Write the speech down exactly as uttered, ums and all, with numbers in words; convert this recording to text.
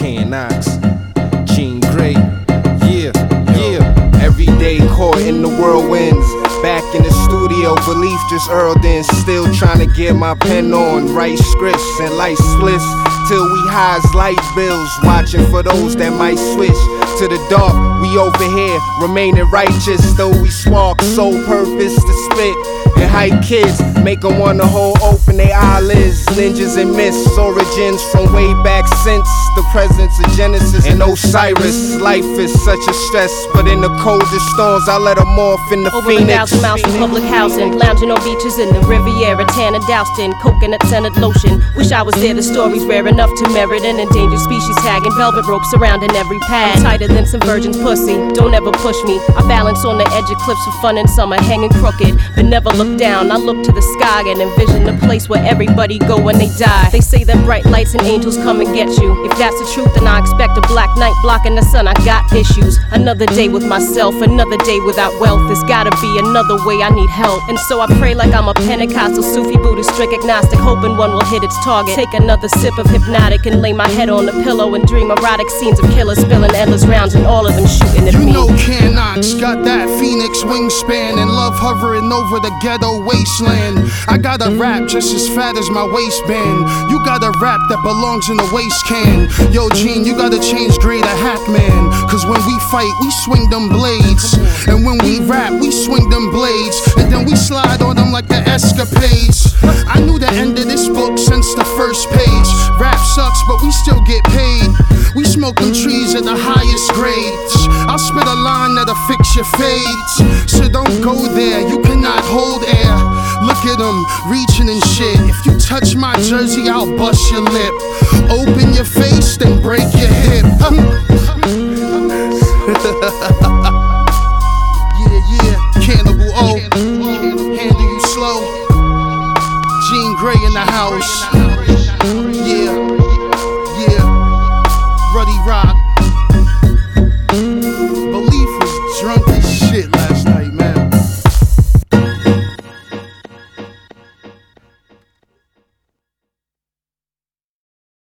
Ken Knox, Jean Grae, yeah, yeah. Every day caught in the whirlwinds, back in the studio, belief just earled in. Still trying to get my pen on, write scripts and light splits till we high as light bills. Watching for those that might switch to the dark. We over here remaining righteous, though we spark sole purpose to spit and hype kids, make them wanna hold open their eyelids. Ninjas and myths, origins from way back since the presence of Genesis and Osiris. Life is such a stress, but in the coldest storms I let them morph in the Over phoenix. Over a thousand miles from public housing, lounging on beaches in the Riviera, tan and doused in coconut-scented lotion. Wish I was there, the story's rare enough to merit an endangered species tag and velvet rope surrounding every pad. Tighter than some virgin's pussy, don't ever push me. I balance on the edge of cliffs for fun in summer, hanging crooked, but never look down. I look to the sky and envision the place where everybody go when they die. They say that bright lights and angels come and get you. If that's the truth, then I expect a black night blocking the sun. I got issues. Another day with myself, another day without wealth. There's gotta be another way, I need help. And so I pray like I'm a Pentecostal, Sufi, Buddhist, strict agnostic, hoping one will hit its target. Take another sip of hypnotic and lay my head on the pillow and dream erotic scenes of killers spilling endless rounds and all of them shooting at you me. You know Ken Knox got that phoenix wingspan and love hovering over the ghetto wasteland. I got a rap just as fat as my waistband. You got a rap that belongs in the waste can. Yo Gene, you gotta change grade a hack man, cause when we fight we swing them blades, and when we rap we swing them blades, and then we slide on them like the escapades. I knew the end of this book since the first page. Rap sucks but we still get paid. We smoke them trees at the highest grades. I'll spit a line that'll fix your fades, so don't go there, you cannot hold air. Look at them, reaching and shit. If you touch my jersey, I'll bust your lip. Open your face, then break your hip. Yeah, yeah, Cannibal O, handle you slow. Jean Grae in the house.